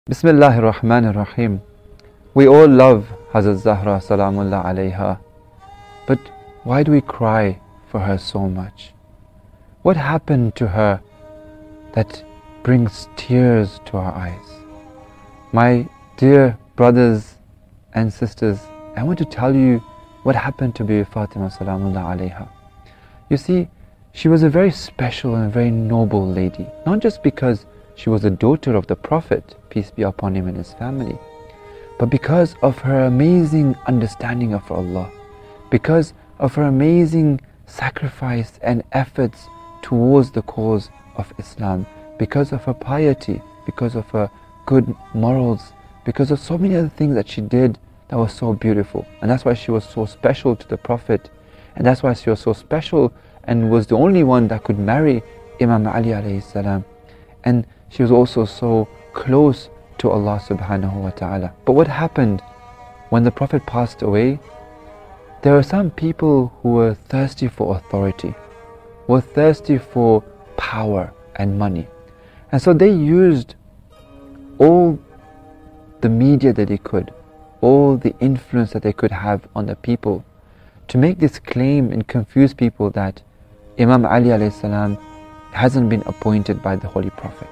Bismillahir Rahmanir Rahim. We all love Hazrat Zahra Salamullah alayha, but why do we cry for her so much? What happened to her that brings tears to our eyes? My dear brothers and sisters, I want to tell you what happened to Bibi Fatima Salamullah alayha. You see, she was a very special and very noble lady, not just because she was the daughter of the Prophet, peace be upon him and his family, but because of her amazing understanding of Allah, because of her amazing sacrifice and efforts towards the cause of Islam, because of her piety, because of her good morals, because of so many other things that she did that was so beautiful. And that's why she was so special to the Prophet, and that's why she was so special and was the only one that could marry Imam Ali alayhi salam. And she was also so close to Allah subhanahu wa ta'ala. But what happened when the Prophet passed away? There were some people who were thirsty for authority, were thirsty for power and money. And so they used all the media that they could, all the influence that they could have on the people to make this claim and confuse people that Imam Ali alayhi salam hasn't been appointed by the Holy Prophet.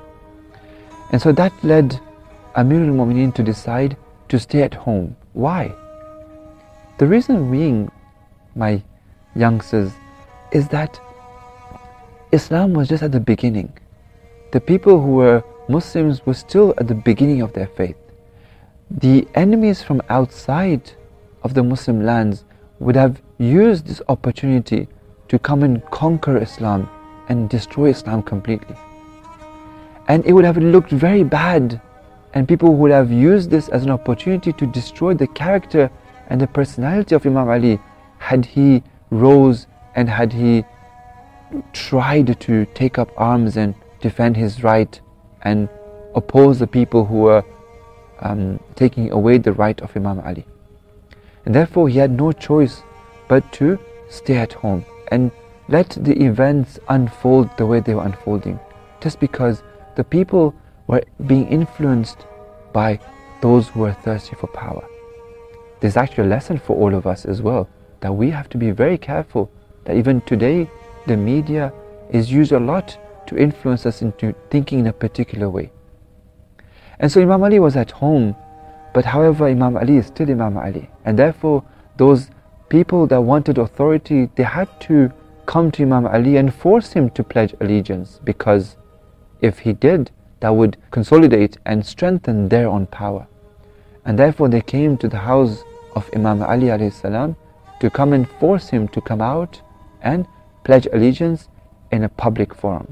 And so that led Amir al-Mu'mineen to decide to stay at home. Why? The reason being, my youngsters, is that Islam was just at the beginning. The people who were Muslims were still at the beginning of their faith. The enemies from outside of the Muslim lands would have used this opportunity to come and conquer Islam and destroy Islam completely. And it would have looked very bad, and people would have used this as an opportunity to destroy the character and the personality of Imam Ali had he rose and had he tried to take up arms and defend his right and oppose the people who were taking away the right of Imam Ali. And therefore he had no choice but to stay at home and let the events unfold the way they were unfolding, just because the people were being influenced by those who were thirsty for power. There's actually a lesson for all of us as well, that we have to be very careful that even today the media is used a lot to influence us into thinking in a particular way. And so Imam Ali was at home, but however Imam Ali is still Imam Ali, and therefore those people that wanted authority, they had to come to Imam Ali and force him to pledge allegiance, because if he did, that would consolidate and strengthen their own power. And therefore they came to the house of Imam Ali alayhi salam to come and force him to come out and pledge allegiance in a public forum.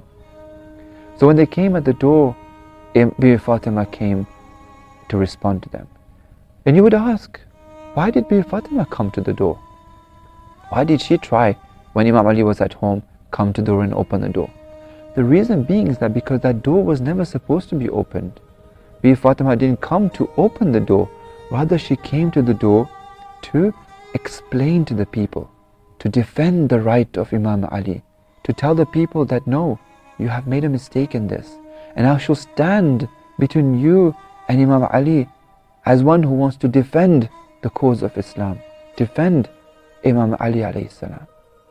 So when they came at the door, Bibi Fatima came to respond to them. And you would ask, why did Bibi Fatima come to the door? Why did she try, when Imam Ali was at home, come to the door and open the door? The reason being is that because that door was never supposed to be opened. Bibi Fatima didn't come to open the door, rather she came to the door to explain to the people, to defend the right of Imam Ali, to tell the people that no, you have made a mistake in this, and I shall stand between you and Imam Ali as one who wants to defend the cause of Islam, defend Imam Ali alayhi salam.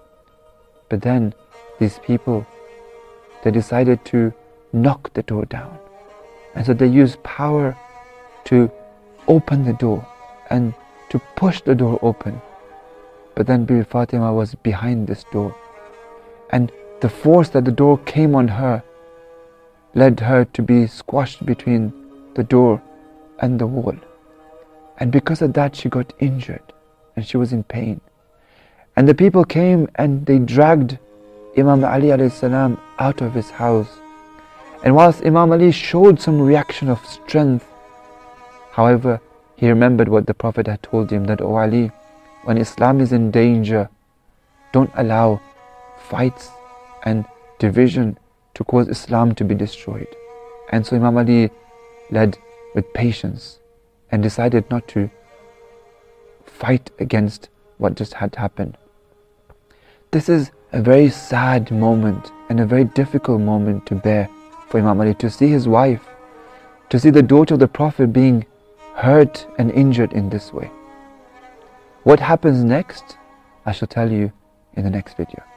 But then these people, they decided to knock the door down. And so they used power to open the door and to push the door open. But then Bibi Fatima was behind this door. And the force that the door came on her led her to be squashed between the door and the wall. And because of that she got injured and she was in pain. And the people came and they dragged Imam Ali alayhi salam out of his house. And whilst Imam Ali showed some reaction of strength, however, he remembered what the Prophet had told him, that, "O Ali, when Islam is in danger, don't allow fights and division to cause Islam to be destroyed." And so Imam Ali led with patience and decided not to fight against what just had happened. This is a very sad moment and a very difficult moment to bear for Imam Ali, to see his wife, to see the daughter of the Prophet being hurt and injured in this way. What happens next, I shall tell you in the next video.